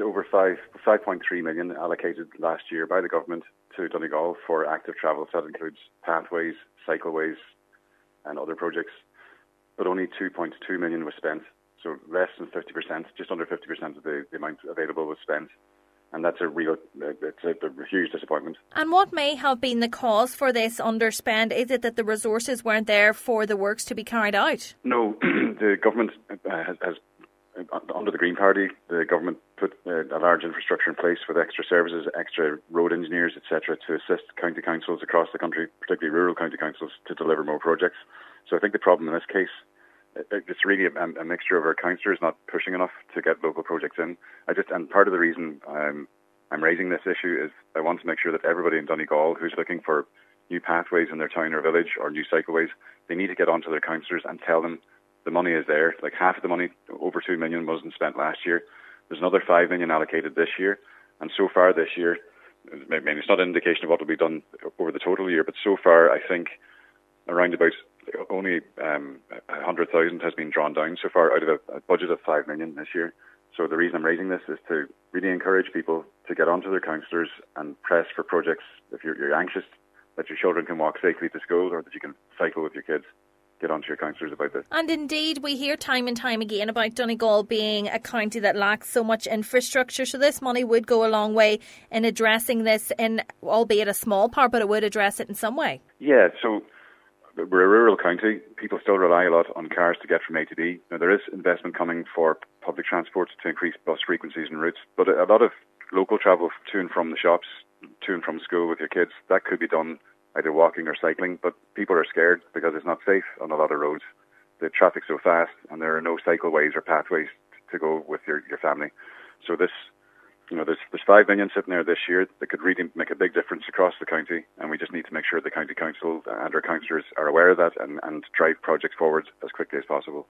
over 5.3 million allocated last year by the government to Donegal for active travel. So that includes pathways, cycleways and other projects. But only 2.2 million was spent. So less than 50%, just under 50% of the amount available was spent. And that's it's a huge disappointment. And what may have been the cause for this underspend? Is it that the resources weren't there for the works to be carried out? No, the government has under the Green Party, the government put a large infrastructure in place with extra services, extra road engineers, etc., to assist county councils across the country, particularly rural county councils, to deliver more projects. So I think the problem in this case, it's really a mixture of our councillors not pushing enough to get local projects in. And part of the reason I'm raising this issue is I want to make sure that everybody in Donegal who's looking for new pathways in their town or village or new cycleways, they need to get onto their councillors and tell them the money is there. Like half of the money, over 2 million, wasn't spent last year. There's another 5 million allocated this year. And so far this year, maybe it's not an indication of what will be done over the total year, but so far I think around about only 100,000 has been drawn down so far out of a budget of 5 million this year. So the reason I'm raising this is to really encourage people to get onto their councillors and press for projects. If you're anxious that your children can walk safely to school or that you can cycle with your kids, get onto your councillors about this. And indeed, we hear time and time again about Donegal being a county that lacks so much infrastructure. So this money would go a long way in addressing this, in albeit a small part, but it would address it in some way. Yeah, so we're a rural county. People still rely a lot on cars to get from A to B. Now, there is investment coming for public transport to increase bus frequencies and routes, but a lot of local travel to and from the shops, to and from school with your kids, that could be done either walking or cycling, but people are scared because it's not safe on a lot of roads. The traffic's so fast and there are no cycleways or pathways to go with your family. So there's 5 million sitting there this year that could really make a big difference across the county, and we just need to make sure the county council and our councillors are aware of that and drive projects forward as quickly as possible.